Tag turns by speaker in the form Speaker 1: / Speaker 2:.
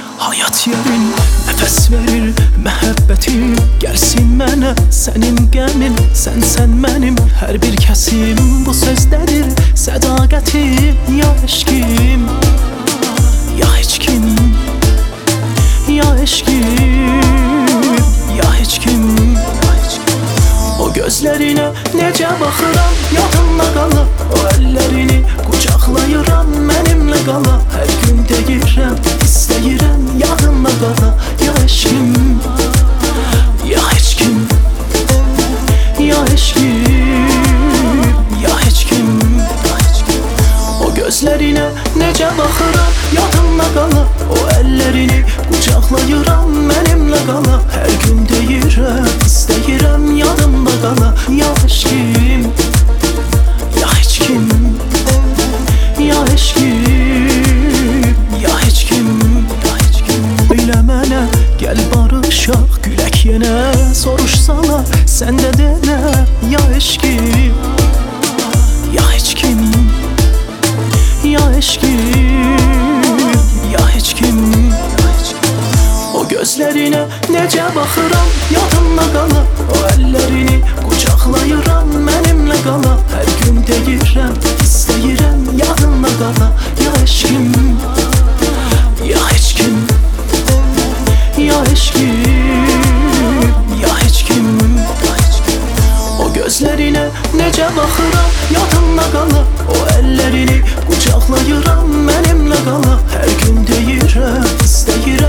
Speaker 1: Hayat yerin nəfəs verir məhəbbətim. Gəlsin mənə sənin qəmin, sən mənim hər bir kəsim. Bu sözdədir sədaqətim, ya eşkim, ya heç kim, ya eşkim, ya heç kim. O gözlərinə necə baxıram, yadımda qalır. O əllərini qucaqlayıram, mənimlə qala. Hər gün deyirəm, istəyirəm, yadımda qala. Ya eşkim, ya heç kim, ya eşkim, ya heç kim. O gözlərinə necə baxıram, yadımda qalır. O əllərini qucaqlayıram, mənimlə qala. Hər gün deyirəm, istəyirəm, yadımda qala. Ya eşkim, ya heç kim, ya eşkim, ya heç kim. Elə mənə gəl barışaq, gülək yenə. Soruşsalar sən də denə, ya eşkim, ya heç kim, ya eşkim, ya heç kim. O gözlərinə necə baxıram, yadımda qalır. O əllərini qucaqlayıram, mənimlə qala. Hər gün deyirəm, istəyirəm, yadımda qala. Ya eşkim, ya heç kim, ya eşkim, ya heç kim. O gözlərinə necə baxıram, yadımda qalır. O əllərini qucaqlayıram, mənimlə qala. Hər gün deyirəm, istəyirəm,